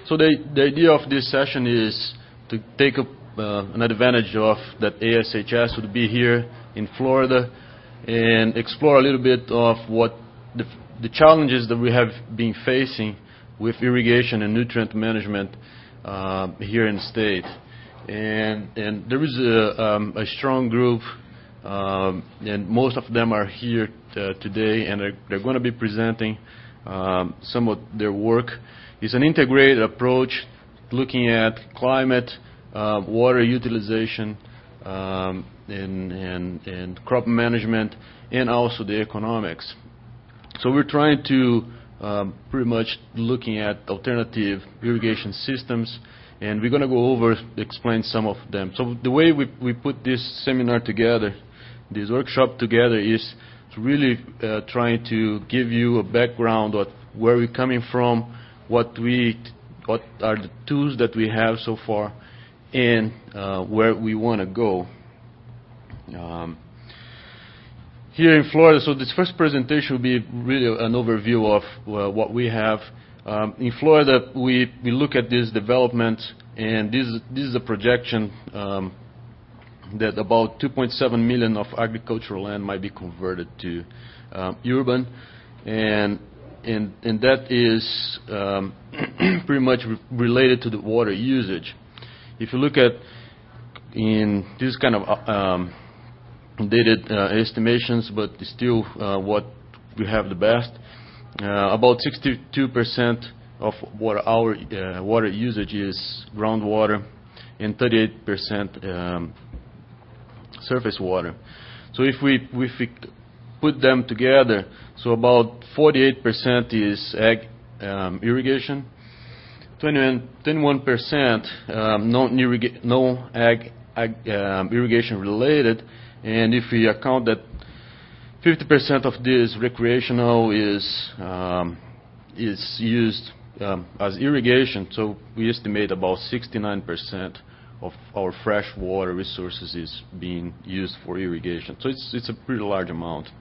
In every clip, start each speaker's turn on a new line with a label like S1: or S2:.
S1: So the idea of this session is to take an advantage of that ASHS would be here in Florida and explore a little bit of what the challenges that we have been facing with irrigation and nutrient management here in the state. And there is a strong group, and most of them are here today, and they're going to be presenting some of their work. It's an integrated approach looking at climate, water utilization, and crop management, and also the economics. So we're trying to pretty much looking at alternative irrigation systems, and we're going to go over, explain some of them. So the way we put this seminar together, this workshop together, is really trying to give you a background of where we're coming from, what are the tools that we have so far, and where we want to go. Here in Florida, so this first presentation will be really an overview of what we have. In Florida, we look at this development, and this is a projection that about 2.7 million of agricultural land might be converted to urban, and that is pretty much related to the water usage. If you look at in this kind of dated estimations, but still what we have the best, about 62% of what our water usage is groundwater, and 38% surface water. So if we put them together, so about 48% is ag irrigation, 21% no ag irrigation related, and if we account that 50% of this recreational is used as irrigation, so we estimate about 69% of our fresh water resources is being used for irrigation. So it's a pretty large amount.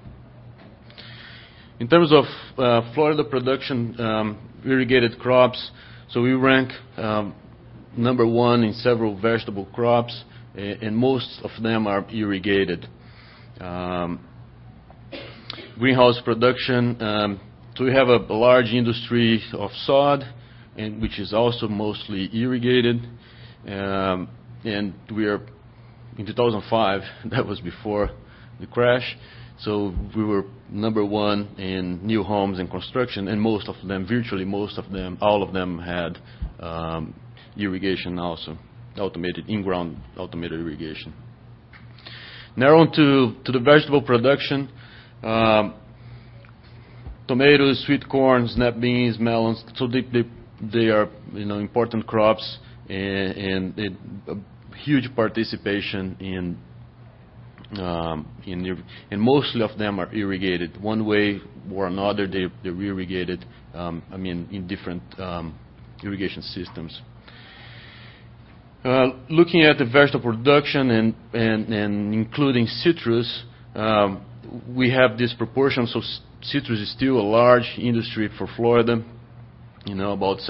S1: In terms of Florida production, irrigated crops, so we rank number one in several vegetable crops, and most of them are irrigated. Greenhouse production, so we have a large industry of sod, and which is also mostly irrigated. And we are in 2005, that was before the crash, so we were number one in new homes and construction, and most of them, virtually most of them, all of them had irrigation also, automated, in-ground automated irrigation. Now on to the vegetable production. Tomatoes, sweet corn, snap beans, melons, so they are important crops, and a huge participation in mostly of them are irrigated one way or another. They're irrigated, in different irrigation systems. Looking at the vegetable production and including citrus, we have this proportion. So citrus is still a large industry for Florida. About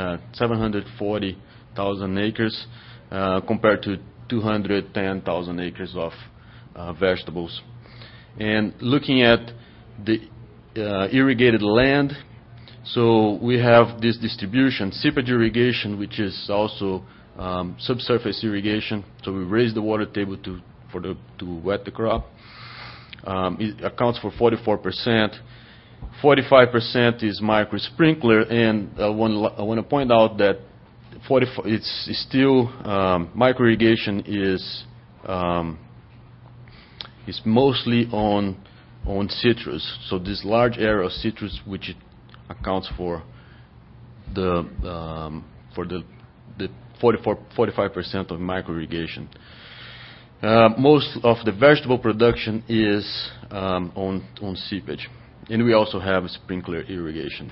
S1: 740,000 acres compared to 210,000 acres of vegetables. And looking at the irrigated land, so we have this distribution: seepage irrigation, which is also subsurface irrigation. So we raise the water table to wet the crop. It accounts for 44%. 45% is micro sprinkler, and I want to point out that it's still micro irrigation is mostly on citrus. So this large area of citrus, which accounts for the 45% of micro irrigation. Most of the vegetable production is on seepage, and we also have sprinkler irrigation.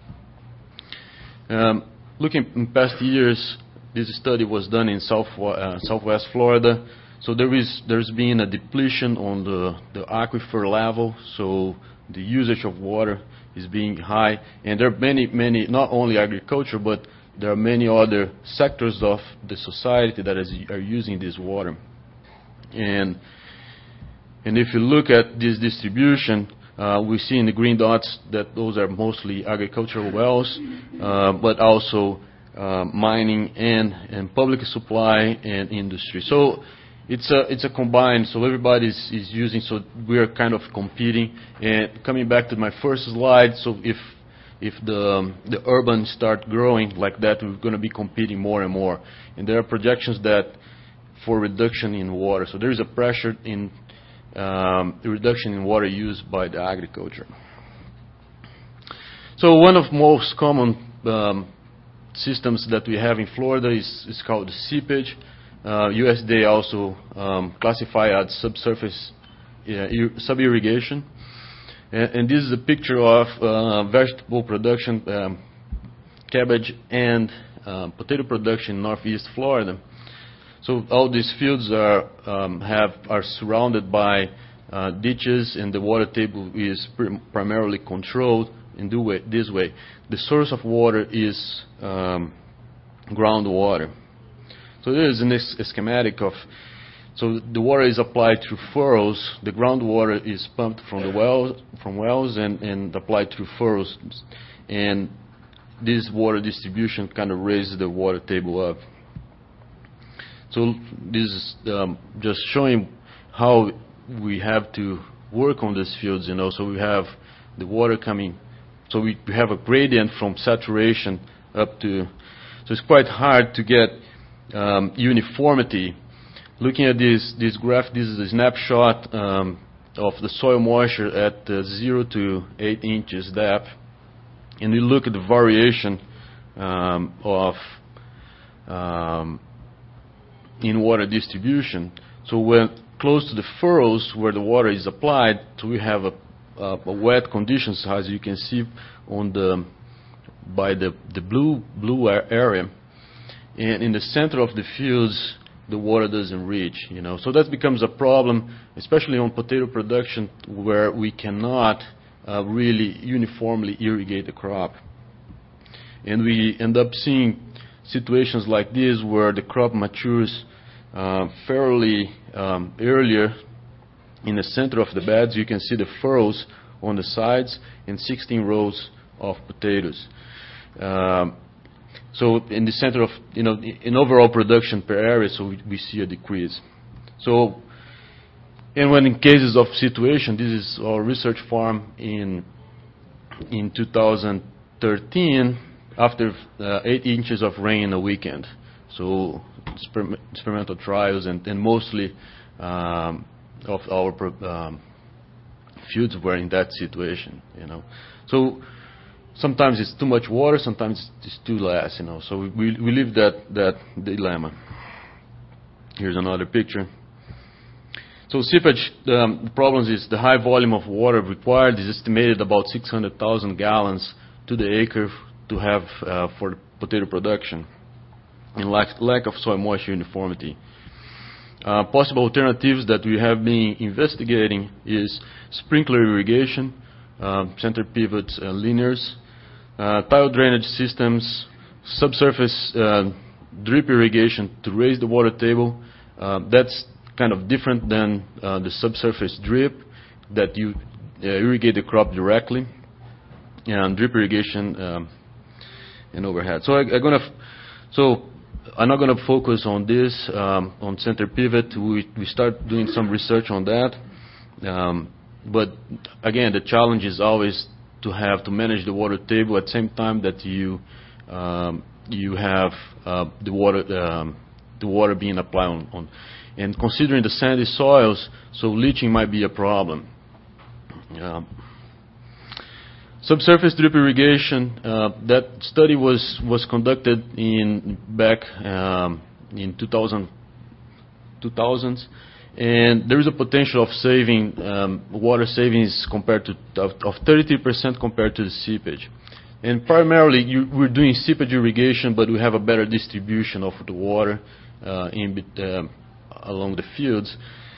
S1: Looking in past years, this study was done in Southwest Florida. So there's been a depletion on the aquifer level. So the usage of water is being high, and there are many, not only agriculture, but there are many other sectors of the society that are using this water. And if you look at this distribution, we see in the green dots that those are mostly agricultural wells, but also mining and public supply and industry. So it's a combined, so everybody is using, so we are kind of competing. And coming back to my first slide, so if the urban start growing like that, we're going to be competing more and more. And there are projections that for reduction in water. So there is a pressure in the reduction in water use by the agriculture. So one of most common systems that we have in Florida is called the seepage. USDA also classify as subsurface sub-irrigation. And this is a picture of vegetable production, cabbage and potato production in northeast Florida. So all these fields are surrounded by ditches, and the water table is primarily controlled in this way. The source of water is groundwater. So there is a schematic of, so the water is applied through furrows. The groundwater is pumped from the wells and applied through furrows, and this water distribution kind of raises the water table up. So this is just showing how we have to work on these fields, you know. So we have the water coming, so we have a gradient from saturation up to, so it's quite hard to get uniformity. Looking at this graph, this is a snapshot of the soil moisture at 0 to 8 inches depth, and we look at the variation of in water distribution. So when close to the furrows where the water is applied, so we have a wet conditions, as you can see on by the blue area, and in the center of the fields the water doesn't reach, you know. So that becomes a problem, especially on potato production, where we cannot really uniformly irrigate the crop, and we end up seeing situations like this where the crop matures fairly earlier. In the center of the beds you can see the furrows on the sides and 16 rows of potatoes. So in the center of, you know, in overall production per area, so we see a decrease. So, and when in cases of situation, this is our research farm in 2013, after 8 inches of rain in a weekend. So experimental trials, and mostly of our fields were in that situation, you know. So sometimes it's too much water, sometimes it's too less, you know. So we live that dilemma. Here's another picture. So seepage, the problem is the high volume of water required is estimated about 600,000 gallons to the acre to have for potato production, and lack of soil moisture uniformity. Possible alternatives that we have been investigating is sprinkler irrigation, center pivot linears, tile drainage systems, subsurface drip irrigation to raise the water table. That's kind of different than the subsurface drip that you irrigate the crop directly, and drip irrigation and overhead. So I'm not going to focus on this, on center pivot. We start doing some research on that. But again, the challenge is always to manage the water table at the same time that you have the water being applied on. And considering the sandy soils, so leaching might be a problem. Subsurface drip irrigation, that study was conducted back in 2000s, and there is a potential of saving water savings compared to of 33% compared to the seepage. And primarily we're doing seepage irrigation, but we have a better distribution of the water along the fields,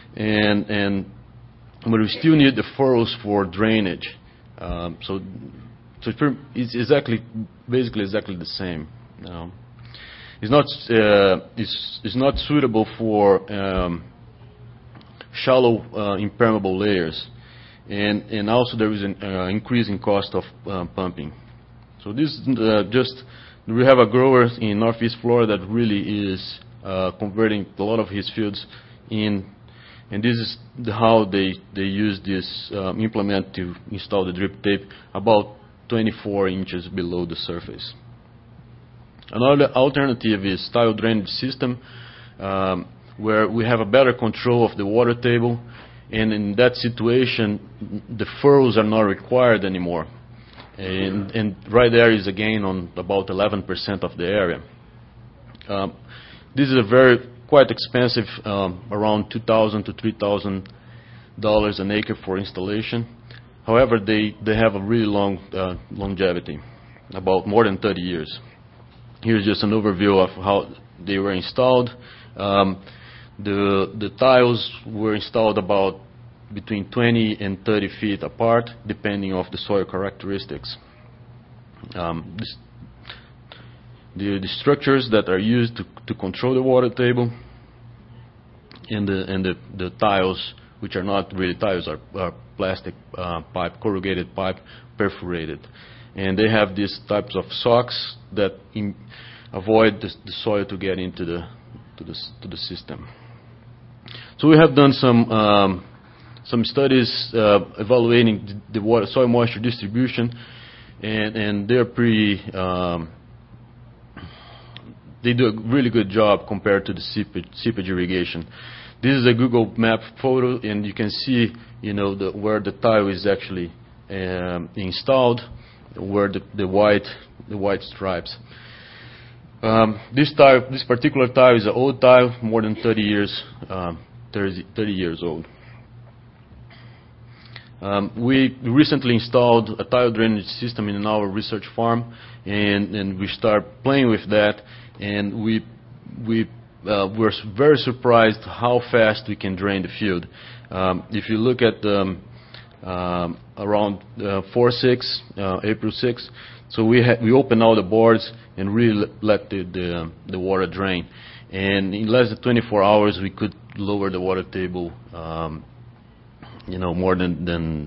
S1: but we still need the furrows for drainage. So it's basically exactly the same. Um, it's not suitable for shallow impermeable layers, and also there is an increasing cost of pumping. So this just we have a grower in Northeast Florida that really is converting a lot of his fields in, and this is how they use this implement to install the drip tape about 24 inches below the surface. Another alternative is tile drainage system, where we have a better control of the water table, and in that situation the furrows are not required anymore, and right there is a gain on about 11% of the area. This is a quite expensive, around $2,000 to $3,000 an acre for installation. However, they have a really long longevity, about more than 30 years. Here's just an overview of how they were installed. The tiles were installed about between 20 and 30 feet apart, depending on the soil characteristics. The structures that are used to control the water table, and the tiles, which are not really tiles, are plastic pipe, corrugated pipe, perforated, and they have these types of socks that avoid the soil to get into the system. So we have done some studies evaluating the soil moisture distribution, and they're pretty. They do a really good job compared to the seepage irrigation. This is a Google map photo, and you can see, where the tile is actually installed, where the white stripes. This particular tile is an old tile, more than 30 years old. We recently installed a tile drainage system in our research farm, and we start playing with that, and we were very surprised how fast we can drain the field. If you look at around April 6, so we opened all the boards and really let the water drain, and in less than 24 hours we could lower the water table, more than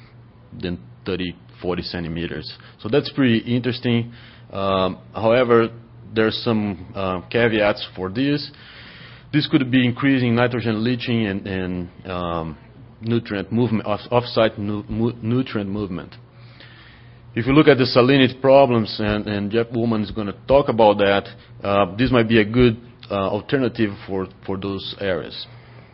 S1: 30-40 centimeters. So that's pretty interesting. However, there's some caveats for this. This could be increasing nitrogen leaching and nutrient movement, off-site nutrient movement. If you look at the salinity problems, and Jeff Woolman is going to talk about that, this might be a good alternative for those areas.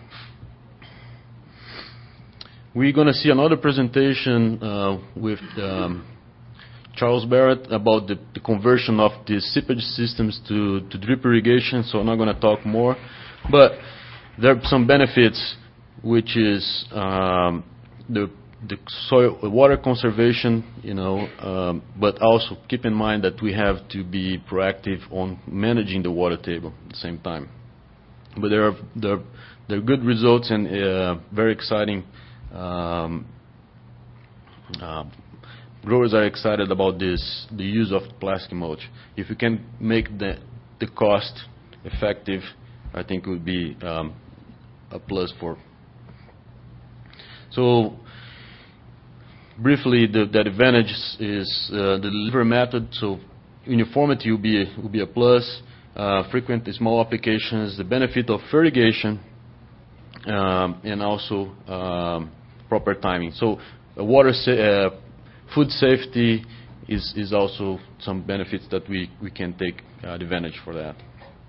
S1: We're going to see another presentation with Charles Barrett about the conversion of the seepage systems to drip irrigation, so I'm not going to talk more. But there are some benefits, which is the soil water conservation, but also keep in mind that we have to be proactive on managing the water table at the same time. But there are good results and very exciting. Growers are excited about the use of plastic mulch. If you can make the cost effective, I think it would be a plus for. So briefly, the advantage is the delivery method. So uniformity will be a plus. Frequent small applications, the benefit of irrigation, and also proper timing. So food safety is also some benefits that we can take advantage for that.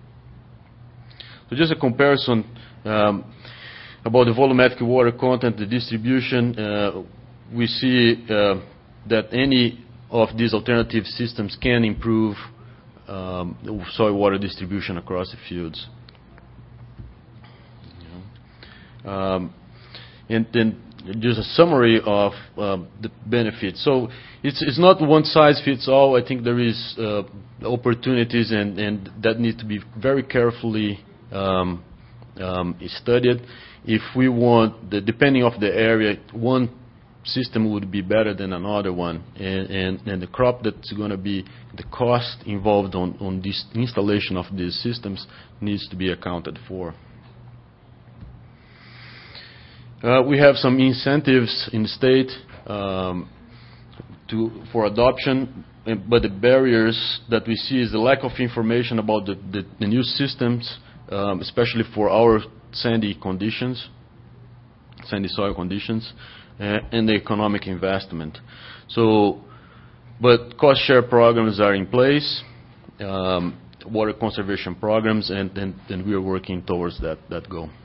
S1: So just a comparison about the volumetric water content, the distribution. We see that any of these alternative systems can improve soil water distribution across the fields. And then just a summary of the benefits. So it's not one size fits all. I think there is opportunities and that need to be very carefully studied. If we want, depending on the area, one system would be better than another one, and the crop that's going to be the cost involved on this installation of these systems needs to be accounted for. We have some incentives in the state for adoption, but the barriers that we see is the lack of information about the new systems, especially for our sandy soil conditions, and the economic investment. So, but cost share programs are in place, water conservation programs, and we are working towards that goal.